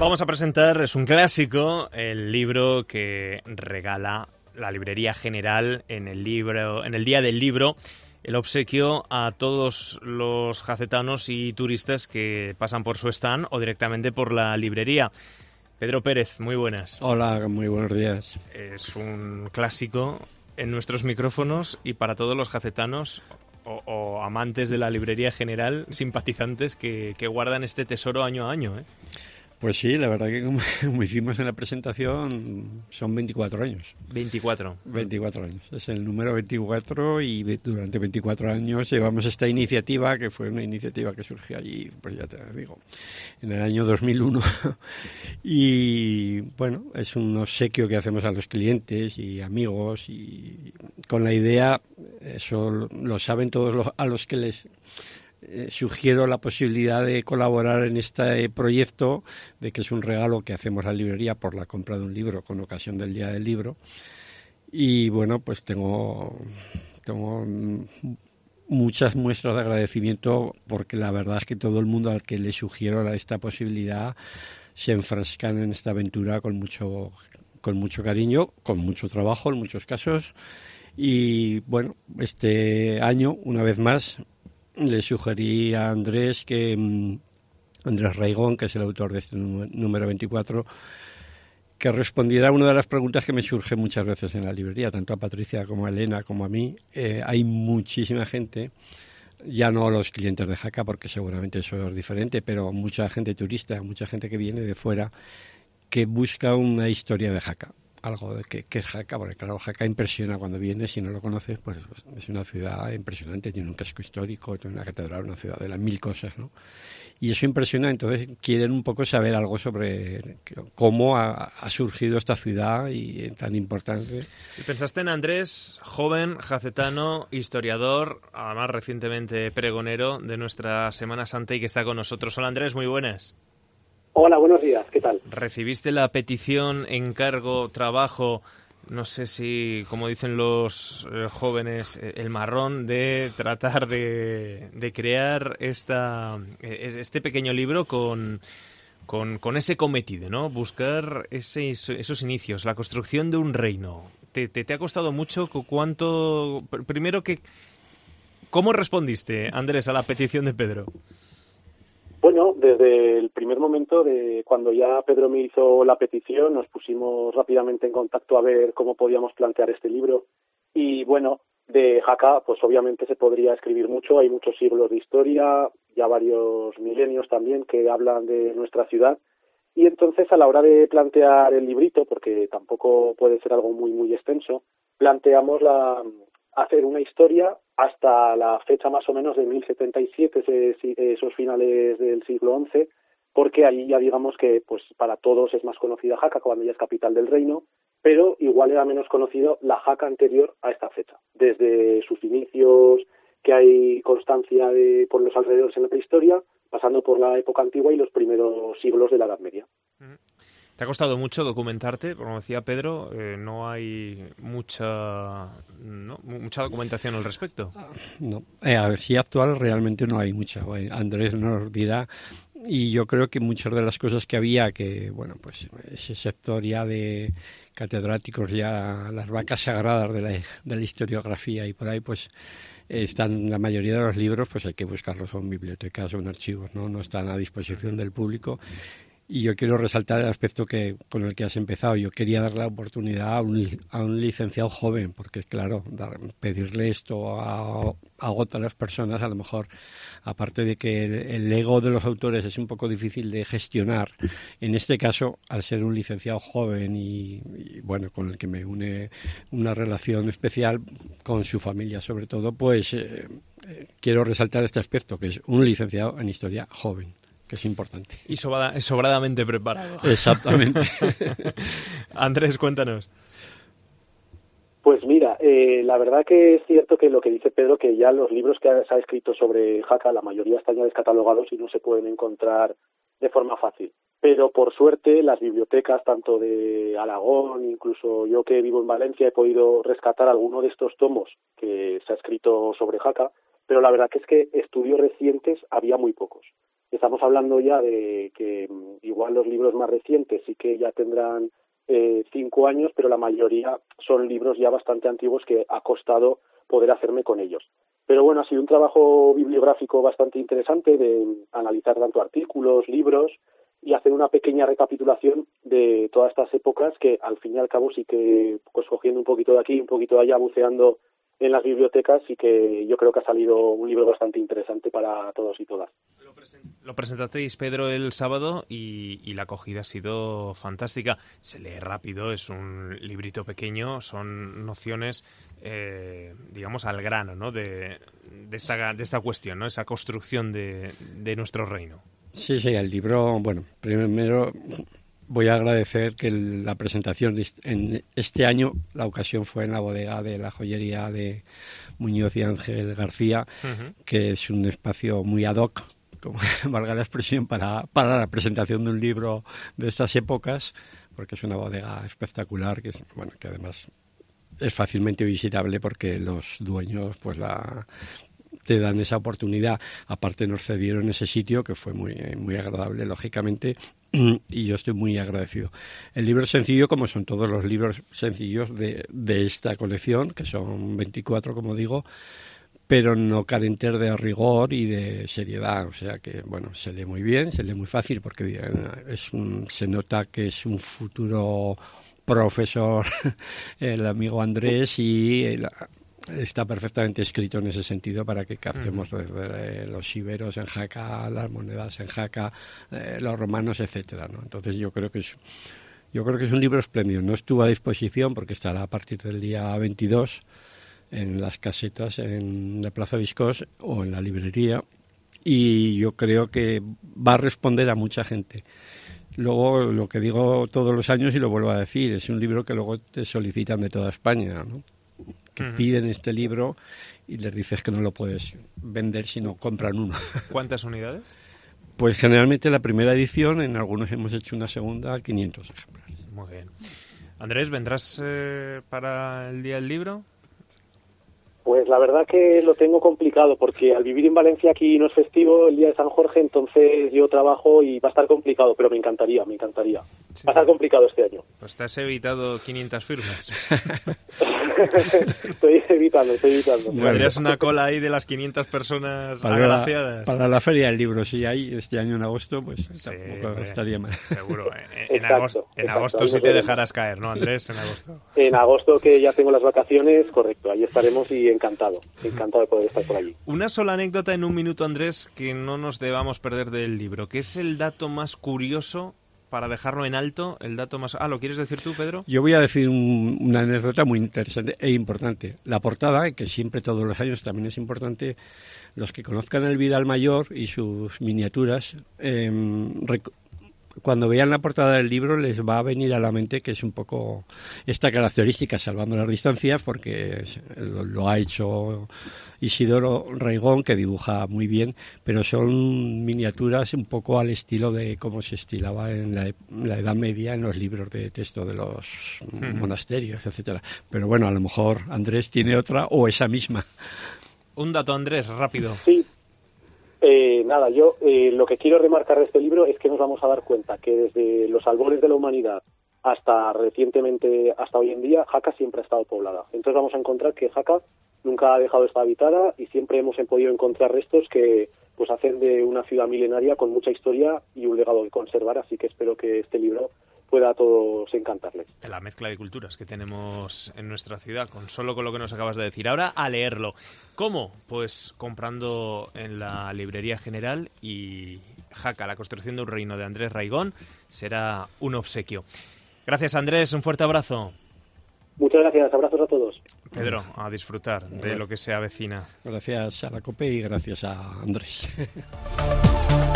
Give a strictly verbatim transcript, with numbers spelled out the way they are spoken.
vamos a presentar, es un clásico, el libro que regala la Librería General en el libro, en el Día del Libro, el obsequio a todos los jacetanos y turistas que pasan por su stand o directamente por la librería. Pedro Pérez, muy buenas. Hola, muy buenos días. Es un clásico en nuestros micrófonos y para todos los jacetanos o, o amantes de la Librería General, simpatizantes que, que guardan este tesoro año a año, ¿eh? Pues sí, la verdad que como, como hicimos en la presentación, son veinticuatro años. veinticuatro. veinticuatro años. Es el número veinticuatro y durante veinticuatro años llevamos esta iniciativa, que fue una iniciativa que surgió allí, pues ya te digo, en el año dos mil uno. Y bueno, es un obsequio que hacemos a los clientes y amigos y con la idea, eso lo saben todos los, a los que les... Eh, sugiero la posibilidad de colaborar en este proyecto, de que es un regalo que hacemos a la librería por la compra de un libro con ocasión del Día del Libro. Y bueno, pues tengo, tengo muchas muestras de agradecimiento porque la verdad es que todo el mundo al que le sugiero esta posibilidad se enfrascan en esta aventura con mucho, con mucho cariño, con mucho trabajo en muchos casos. Y bueno, este año, una vez más, le sugerí a Andrés que um, Andrés Raigón, que es el autor de este número veinticuatro, que respondiera a una de las preguntas que me surge muchas veces en la librería, tanto a Patricia como a Elena como a mí. Eh, hay muchísima gente, ya no los clientes de Jaca, porque seguramente eso es diferente, pero mucha gente turista, mucha gente que viene de fuera, que busca una historia de Jaca. Algo de que, que es Jaca, porque claro, Jaca impresiona cuando vienes, si no lo conoces, pues es una ciudad impresionante, tiene un casco histórico, tiene una catedral, una ciudad de las mil cosas, ¿no? Y eso impresiona, entonces quieren un poco saber algo sobre cómo ha, ha surgido esta ciudad y tan importante. Y pensaste en Andrés, joven, jacetano, historiador, además recientemente pregonero de nuestra Semana Santa y que está con nosotros. Hola Andrés, muy buenas. Hola, buenos días, ¿qué tal? ¿Recibiste la petición, encargo, trabajo, no sé si, como dicen los eh, jóvenes, eh, el marrón de tratar de, de crear esta, eh, este pequeño libro con, con, con ese cometido, ¿no? Buscar ese, esos inicios, la construcción de un reino. ¿Te, te, te ha costado mucho? ¿Cuánto? Primero, que, ¿cómo respondiste, Andrés, a la petición de Pedro? Bueno, desde el primer momento de cuando ya Pedro me hizo la petición, nos pusimos rápidamente en contacto a ver cómo podíamos plantear este libro. Y bueno, de Jaca, pues obviamente se podría escribir mucho, hay muchos siglos de historia, ya varios milenios también que hablan de nuestra ciudad. Y entonces a la hora de plantear el librito, porque tampoco puede ser algo muy, muy extenso, planteamos la hacer una historia hasta la fecha más o menos de mil setenta y siete, esos finales del siglo once, porque ahí ya digamos que pues para todos es más conocida Jaca cuando ya es capital del reino, pero igual era menos conocido la Jaca anterior a esta fecha. Desde sus inicios, que hay constancia de por los alrededores en la prehistoria, pasando por la época antigua y los primeros siglos de la Edad Media. ¿Te ha costado mucho documentarte? Como decía Pedro, eh, no hay mucha ¿no? mucha documentación al respecto. No, eh, a ver, si actual realmente no hay mucha. Andrés nos dirá, y yo creo que muchas de las cosas que había, que bueno, pues ese sector ya de catedráticos, ya las vacas sagradas de la, de la historiografía y por ahí, pues están la mayoría de los libros, pues hay que buscarlos en bibliotecas o en archivos, ¿no? No están a disposición del público. Y yo quiero resaltar el aspecto que con el que has empezado. Yo quería dar la oportunidad a un, a un licenciado joven, porque claro, dar, pedirle esto a, a otras personas, a lo mejor, aparte de que el, el ego de los autores es un poco difícil de gestionar, en este caso, al ser un licenciado joven y, y bueno, con el que me une una relación especial con su familia sobre todo, pues eh, eh, quiero resaltar este aspecto, que es un licenciado en historia joven, que es importante. Y sobra, sobradamente preparado. Exactamente. Andrés, cuéntanos. Pues mira, eh, la verdad que es cierto que lo que dice Pedro, que ya los libros que se ha escrito sobre Jaca, la mayoría están ya descatalogados y no se pueden encontrar de forma fácil. Pero por suerte las bibliotecas, tanto de Aragón, incluso yo que vivo en Valencia, he podido rescatar alguno de estos tomos que se ha escrito sobre Jaca, pero la verdad que es que estudios recientes había muy pocos. Estamos hablando ya de que igual los libros más recientes sí que ya tendrán eh, cinco años, pero la mayoría son libros ya bastante antiguos que ha costado poder hacerme con ellos. Pero bueno, ha sido un trabajo bibliográfico bastante interesante de analizar tanto artículos, libros y hacer una pequeña recapitulación de todas estas épocas que al fin y al cabo sí que, pues cogiendo un poquito de aquí, un poquito de allá, buceando en las bibliotecas, y que yo creo que ha salido un libro bastante interesante para todos y todas. Lo, present- lo presentasteis, Pedro, el sábado y, y la acogida ha sido fantástica. Se lee rápido, es un librito pequeño, son nociones, eh, digamos, al grano, ¿no? de, de, esta, de esta cuestión, ¿no? Esa construcción de, de nuestro reino. Sí, sí, el libro, bueno, primero voy a agradecer que la presentación en este año, la ocasión fue en la bodega de la joyería de Muñoz y Ángel García, uh-huh. que es un espacio muy ad hoc, como valga la expresión, para, para la presentación de un libro de estas épocas, porque es una bodega espectacular, que es, bueno, que además es fácilmente visitable porque los dueños pues la te dan esa oportunidad. Aparte nos cedieron ese sitio que fue muy, muy agradable, lógicamente, y yo estoy muy agradecido. El libro es sencillo, como son todos los libros sencillos de, de esta colección, que son veinticuatro, como digo, pero no carentes de rigor y de seriedad. O sea que, bueno, se lee muy bien, se lee muy fácil, porque es un, se nota que es un futuro profesor, el amigo Andrés, y el, está perfectamente escrito en ese sentido para que captemos desde los íberos en Jaca, las monedas en Jaca, eh, los romanos, etcétera, ¿no? Entonces yo creo que es yo creo que es un libro espléndido. No estuvo a disposición porque estará a partir del día veintidós en las casetas en la Plaza Viscós o en la librería, y yo creo que va a responder a mucha gente. Luego, lo que digo todos los años y lo vuelvo a decir, es un libro que luego te solicitan de toda España, ¿no? Que uh-huh. piden este libro y les dices que no lo puedes vender si no compran uno. ¿Cuántas unidades? Pues generalmente la primera edición, en algunos hemos hecho una segunda, quinientos ejemplares. Muy bien. Andrés, ¿vendrás eh, para el Día del Libro? Pues la verdad que lo tengo complicado, porque al vivir en Valencia aquí no es festivo el día de San Jorge, entonces yo trabajo y va a estar complicado, pero me encantaría, me encantaría. Sí. Va a estar complicado este año. Pues te has evitado quinientas firmas. estoy evitando, estoy evitando. Tendrías una cola ahí de las quinientas personas para agraciadas. La, para la Feria del Libro, si hay este año en agosto, pues sí, tampoco hombre, estaría mal. Seguro, en, en exacto, agosto, en exacto, agosto sí te dejarás caer, ¿no, Andrés? En agosto. En agosto, que ya tengo las vacaciones, correcto, ahí estaremos y encantado, encantado de poder estar por allí. Una sola anécdota en un minuto, Andrés, que no nos debamos perder del libro. ¿Qué es el dato más curioso, para dejarlo en alto, el dato más... Ah, ¿lo quieres decir tú, Pedro? Yo voy a decir un, una anécdota muy interesante e importante. La portada, que siempre todos los años también es importante, los que conozcan el Vidal Mayor y sus miniaturas, eh, rec- cuando vean la portada del libro les va a venir a la mente que es un poco esta característica, salvando las distancias, porque lo, lo ha hecho Isidoro Raigón, que dibuja muy bien, pero son miniaturas un poco al estilo de cómo se estilaba en la, en la Edad Media en los libros de texto de los hmm. monasterios, etcétera. Pero bueno, a lo mejor Andrés tiene otra o esa misma. Un dato, Andrés, rápido. Sí. Eh, nada, yo eh, lo que quiero remarcar de este libro es que nos vamos a dar cuenta que desde los albores de la humanidad hasta recientemente, hasta hoy en día, Jaca siempre ha estado poblada. Entonces vamos a encontrar que Jaca nunca ha dejado de estar habitada y siempre hemos podido encontrar restos que pues hacen de una ciudad milenaria con mucha historia y un legado que conservar, así que espero que este libro pueda a todos encantarles. La mezcla de culturas que tenemos en nuestra ciudad, con solo con lo que nos acabas de decir. Ahora a leerlo. ¿Cómo? Pues comprando en la librería general, y Jaca, la construcción de un reino, de Andrés Raigón, será un obsequio. Gracias, Andrés, un fuerte abrazo. Muchas gracias, abrazos a todos. Pedro, a disfrutar de lo que se avecina. Gracias a la COPE y gracias a Andrés.